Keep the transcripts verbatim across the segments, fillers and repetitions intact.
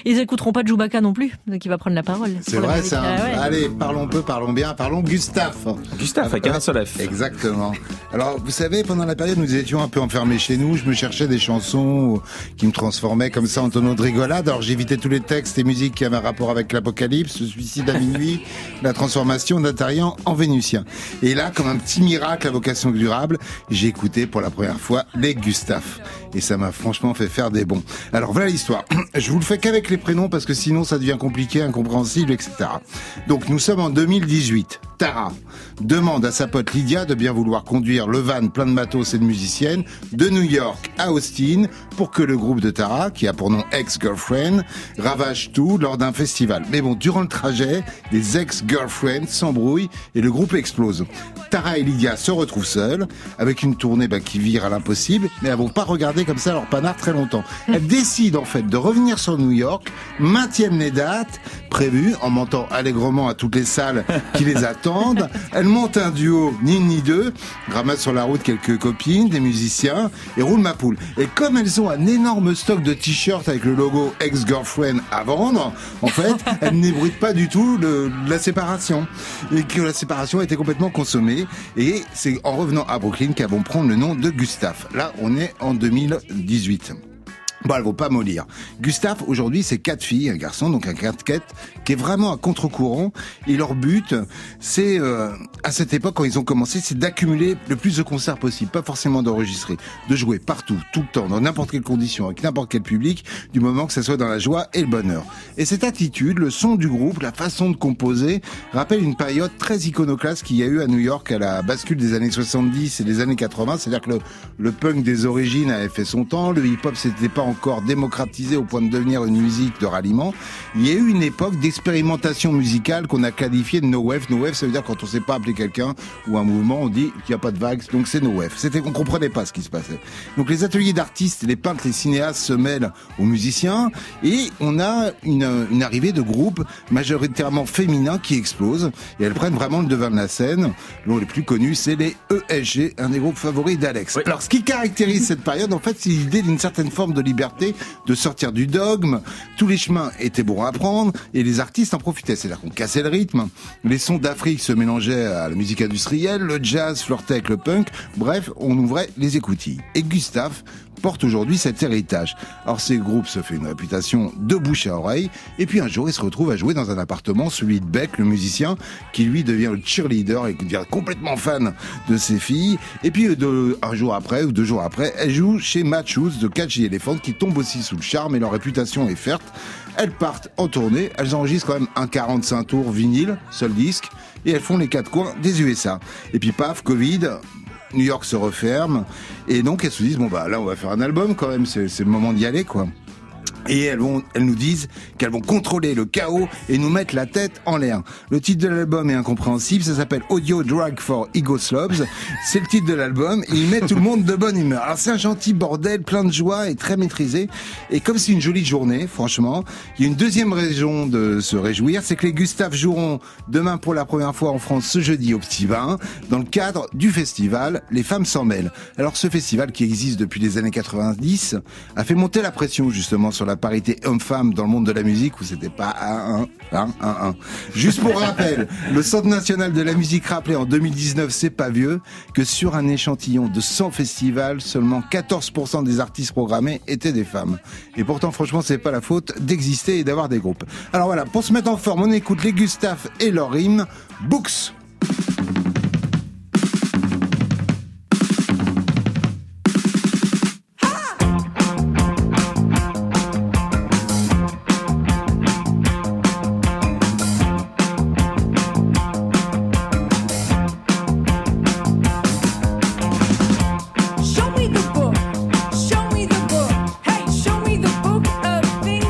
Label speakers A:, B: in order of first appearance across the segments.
A: Ils écouteront pas de Chewbacca non plus, qui va prendre la parole.
B: C'est vrai ça. Ah, ouais. Allez, parlons peu, parlons bien, parlons Gustave.
C: Gustave avec un seul F.
B: Exactement. Alors, vous savez, pendant la période où nous étions un peu enfermés chez nous, je me cherchais des chansons qui me transformaient comme ça en tonneau de rigolade. Alors, j'évitais tous les textes et musiques qui avaient un rapport avec l'apocalypse, le suicide à minuit, la transformation d'Atarian en Vénutien. Et là, comme un petit miracle à vocation durable, j'ai écouté pour la première fois les Gustave. Et ça m'a franchement fait faire des bons. Alors voilà l'histoire. Je vous le fais qu'avec les prénoms parce que sinon ça devient compliqué, incompréhensible, et cetera. Donc nous sommes en deux mille dix-huit. Tara demande à sa pote Lydia de bien vouloir conduire le van plein de matos et de musiciennes de New York à Austin pour que le groupe de Tara, qui a pour nom Ex-Girlfriend, ravage tout lors d'un festival. Mais bon, durant le trajet, les ex-girlfriends s'embrouillent et le groupe explose. Tara et Lydia se retrouvent seules, avec une tournée bah, qui vire à l'impossible, mais elles vont pas regarder comme ça leur panard très longtemps. Elles décident en fait de revenir sur New York, maintiennent les dates prévues, en mentant allègrement à toutes les salles qui les attendent. Elles montent un duo, ni une ni deux, ramassent sur la route quelques copines, des musiciens, et roulent ma poule. Et comme elles ont un énorme stock de t-shirts avec le logo Ex-Girlfriend à vendre, en fait, elles n'ébruitent pas du tout le, la séparation. Et que la séparation a été complètement consommée. Et c'est en revenant à Brooklyn qu'elles vont prendre le nom de Gustave. Là, on est en deux mille dix-huit. Bon, elles vont pas mollir. Gustave, aujourd'hui, c'est quatre filles, un garçon, donc un quatre-quête, qui est vraiment à contre-courant. Et leur but, c'est, euh, à cette époque, quand ils ont commencé, c'est d'accumuler le plus de concerts possible. Pas forcément d'enregistrer. De jouer partout, tout le temps, dans n'importe quelle condition, avec n'importe quel public, du moment que ça soit dans la joie et le bonheur. Et cette attitude, le son du groupe, la façon de composer, rappelle une période très iconoclaste qu'il y a eu à New York à la bascule des années soixante-dix et des années quatre-vingts. C'est-à-dire que le, le punk des origines avait fait son temps, le hip-hop s'était pas encore démocratisé au point de devenir une musique de ralliement. Il y a eu une époque d'expérimentation musicale qu'on a qualifiée de no wave. No wave, ça veut dire quand on sait pas appeler quelqu'un ou un mouvement, on dit qu'il n'y a pas de vagues, donc c'est no wave. C'était, on comprenait pas ce qui se passait. Donc les ateliers d'artistes, les peintres, les cinéastes se mêlent aux musiciens et on a une, une arrivée de groupes majoritairement féminins qui explosent et elles prennent vraiment le devant de la scène. Bon, les plus connus, c'est les E S G, un des groupes favoris d'Alex. Oui. Alors ce qui caractérise cette période, en fait, c'est l'idée d'une certaine forme de liberté, de sortir du dogme. Tous les chemins étaient bons à prendre et les artistes en profitaient. C'est-à-dire qu'on cassait le rythme. Les sons d'Afrique se mélangeaient à la musique industrielle, le jazz flirtait avec le punk. Bref, on ouvrait les écoutilles. Et Gustave porte aujourd'hui cet héritage. Alors ces groupes se fait une réputation de bouche à oreille et puis un jour il se retrouve à jouer dans un appartement, celui de Beck, le musicien, qui lui devient le cheerleader et qui devient complètement fan de ses filles. Et puis de, un jour après ou deux jours après, elle joue chez Matt Schultz de Catch the Elephant qui tombe aussi sous le charme et leur réputation est ferme. Elles partent en tournée, elles enregistrent quand même un quarante-cinq tours vinyle, seul disque, et elles font les quatre coins des U S A. Et puis paf, Covid, New York se referme, et donc elles se disent, bon bah là on va faire un album quand même, c'est, c'est le moment d'y aller quoi. Et elles vont, elles nous disent qu'elles vont contrôler le chaos et nous mettre la tête en l'air. Le titre de l'album est incompréhensible, ça s'appelle Audio Drag for Ego Slobs. C'est le titre de l'album et il met tout le monde de bonne humeur. Alors c'est un gentil bordel, plein de joie et très maîtrisé. Et comme c'est une jolie journée, franchement, il y a une deuxième raison de se réjouir, c'est que les Gustave joueront demain pour la première fois en France ce jeudi au Petit Bain, dans le cadre du festival Les Femmes s'en mêlent. Alors ce festival qui existe depuis les années quatre-vingt-dix a fait monter la pression justement sur la parité homme-femme dans le monde de la musique où c'était pas un, un, un, un, un. Juste pour rappel, le Centre national de la musique rappelait en deux mille dix-neuf, c'est pas vieux, que sur un échantillon de cent festivals, seulement quatorze pour cent des artistes programmés étaient des femmes. Et pourtant, franchement, c'est pas la faute d'exister et d'avoir des groupes. Alors voilà, pour se mettre en forme, on écoute les Gustave et leur hymne, Books.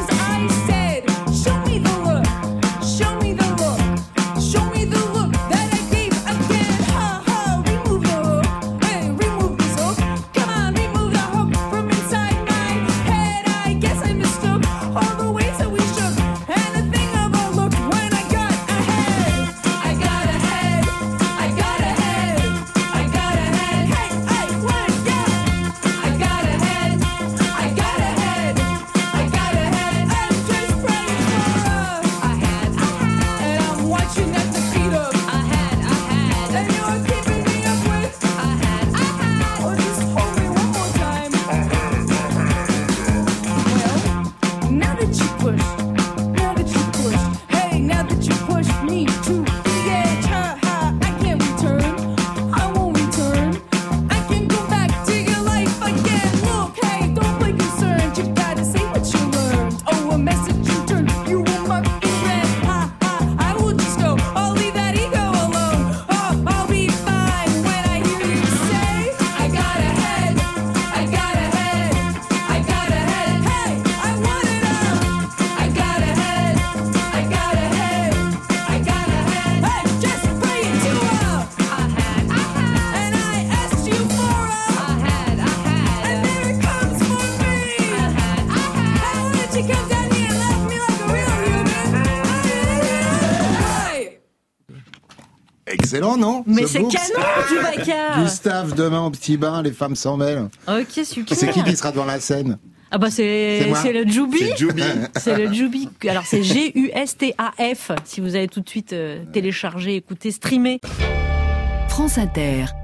D: Show me the look that
B: Excellent, non?
A: Mais
B: Ce
A: c'est
B: books.
A: canon, Chewbacca.
B: Gustave, demain au petit bain, les femmes s'en mêlent.
A: Ok, super.
B: C'est qui qui sera devant la scène?
A: Ah bah c'est
B: C'est moi.
A: c'est le Joubi.
B: C'est Joubi.
A: C'est le Joubi. Alors c'est G U S T A F si vous allez tout de suite euh, télécharger, écouter, streamer.
C: France Inter.